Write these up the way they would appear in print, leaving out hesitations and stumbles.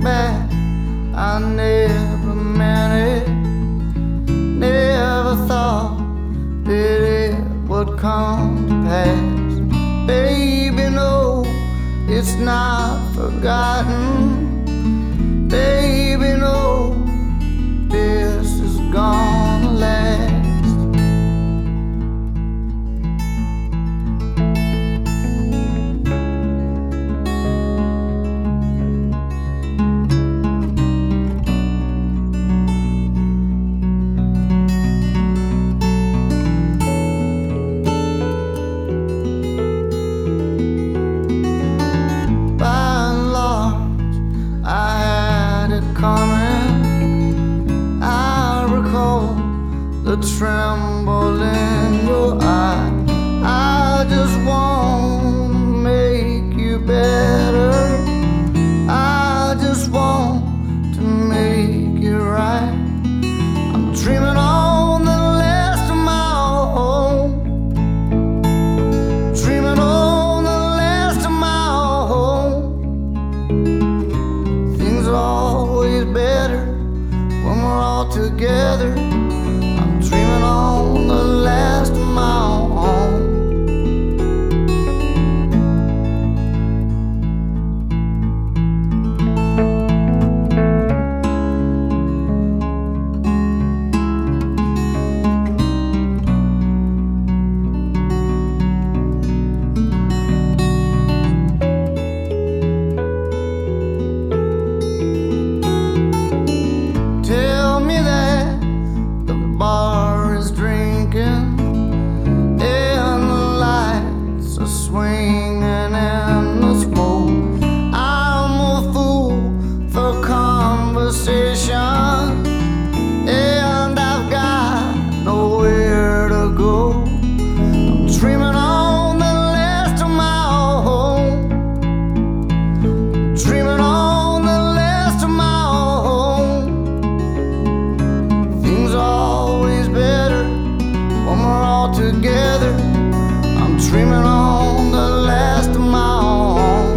back, I never meant it. Never thought that it would come to pass. Baby, no, it's not forgotten. Baby, no, this is gonna last. The tremble in your eye. I just want to make you better. I just want to make you right. I'm dreaming on the last of my home. Dreaming on the last of my home. Things are always better when we're all together. Dreaming on the last of my home. Tell me that the bar is drinking and the lights are swinging in the smoke. I'm a fool for conversation and I've got nowhere to go. I'm dreaming on the last of my home. Dreaming on the last of my home. Things are always better when we're all together. I'm dreaming on the last of my home.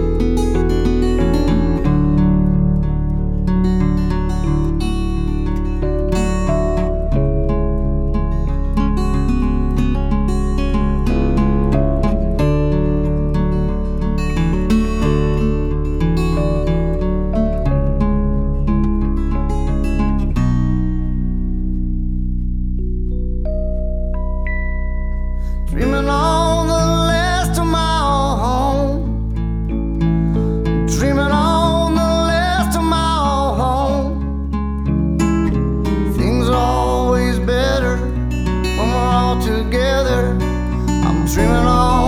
Dreaming on the last of my home. Dreaming on the last of my home. Things are always better when we're all together. I'm dreaming on